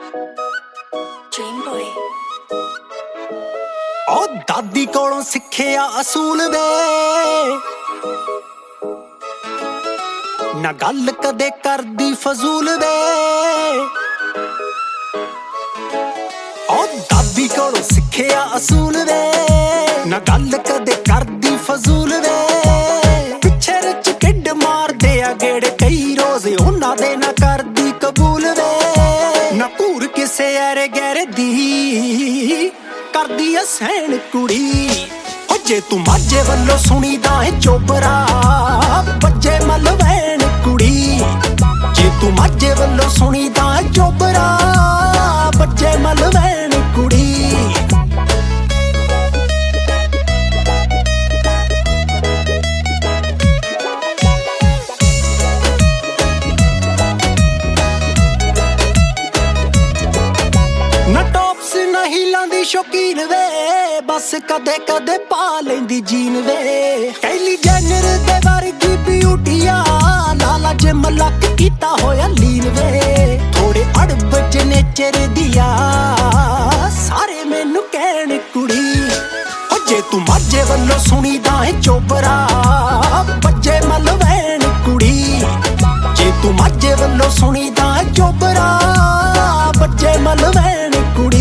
Dream boy ओ दादी कोलों सिक्खिया असूल वे ना गल कदे करदी फजूल वे ओ दादी कोलों सिक्खिया असूल वे ना गल कदे करदी फजूल वे पिछे रच किड मार दे आ गेड़े कई रोज़ उन्हां दे ना करदी कबूल वे ना घूर किसे ऐरे गैरे दी करदी ऐ सैन कुड़ी ओ जे तू माझे वल्लों सुनीदा है चोबरा बज्जे मलवैन कुड़ी जे तू माझे वल्लों सुनीदा है चोबरा बज्जे मलवैन कुड़ी दी शौकीन वे बस कदे कदे पा लेंदी जीन वे कैली जेनर दे वर्गी ब्यूटिया लाला जे मलक कीता होया लीन वे थोड़े अड़ब च नेचर दिया सारे मैनू कहण कुड़ी ओ जे तू माझे वल्लों सुनीदा है चोबरा बज्जे मलवैन कुड़ी जे तू माझे वल्लों सुनीदा है चोबरा बज्जे मलवैन कुड़ी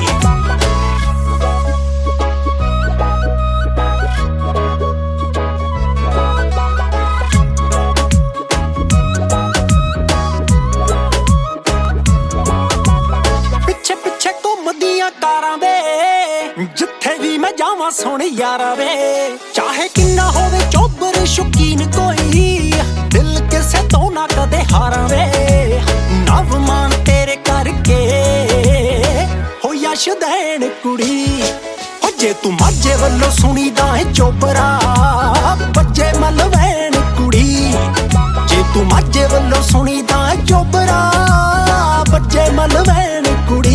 जिथे भी मैं जावां सोने यारा वे चाहे किन्ना होवे चोबर शौकीन कोई दिल किसे तो ना कदे हारा वे नव मान तेरे करके होया शदैन कुड़ी हो जे तू माझे वल्लों सुनीदा है चोबरा बज्जे मलवैन कुड़ी जे तू माझे वल्लों सुनीदा है चोबरा बज्जे मलवैन कुड़ी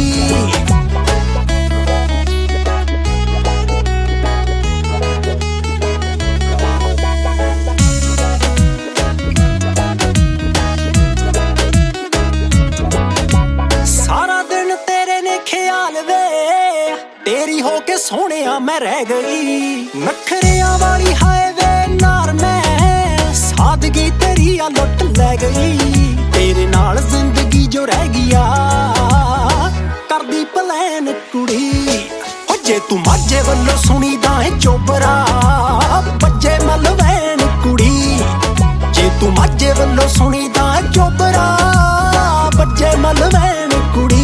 तेरी होके सोहणिया मैं रह गई नखरिया वाली हाय वे नार मैं सादगी तेरी आ लुट लै गई तेरे नाल जिंदगी जो रह गया करदी प्लान कुड़ी ओ जे तू माझे वल्लों सुनीदा है चोबरा बज्जे मलवैन कुड़ी जे तू माझे वल्लों सुनीदा है चोबरा बज्जे मलवैन कुड़ी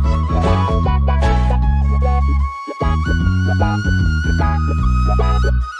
Bye.